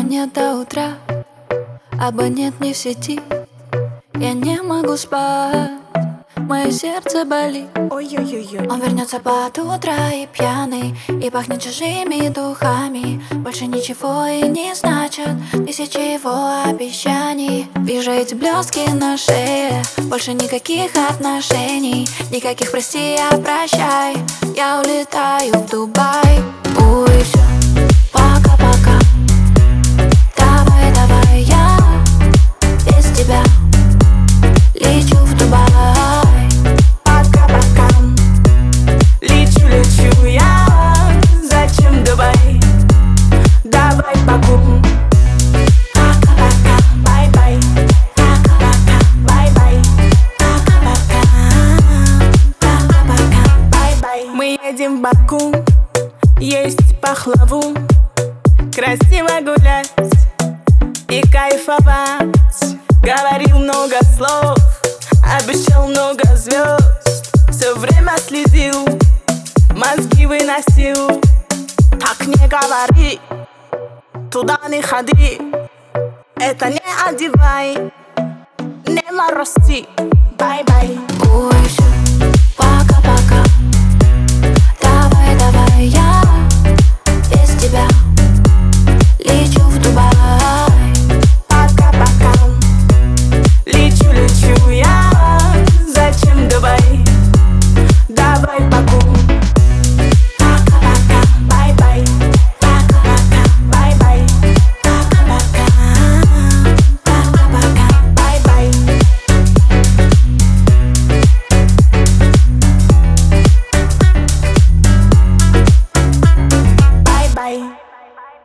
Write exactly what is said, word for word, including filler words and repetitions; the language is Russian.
нет до утра, абонент не в сети. Я не могу спать, мое сердце болит. Ой-ой-ой. Он вернется под утро и пьяный, и пахнет чужими духами. Больше ничего и не значит тысячи его обещаний. Вижу эти блестки на шее, больше никаких отношений, никаких прости, а прощай. Я улетаю в Дубай. Ой, все, пока-пока. Давай, давай, я без тебя лечу в Дубай. Пока-пока. Лечу, лечу я. Зачем Дубай? Давай Баку. Пока-пока. Бай-бай. Пока-пока. Бай-бай. Пока-пока. Пока-пока. Бай-бай. Мы едем в Баку, есть пахлаву, красиво гулять и кайфовать. Говорил много слов, обещал много звезд, все время следил, мозги выносил. Так не говори, туда не ходи, это не одевай, не морозти. Бай-бай.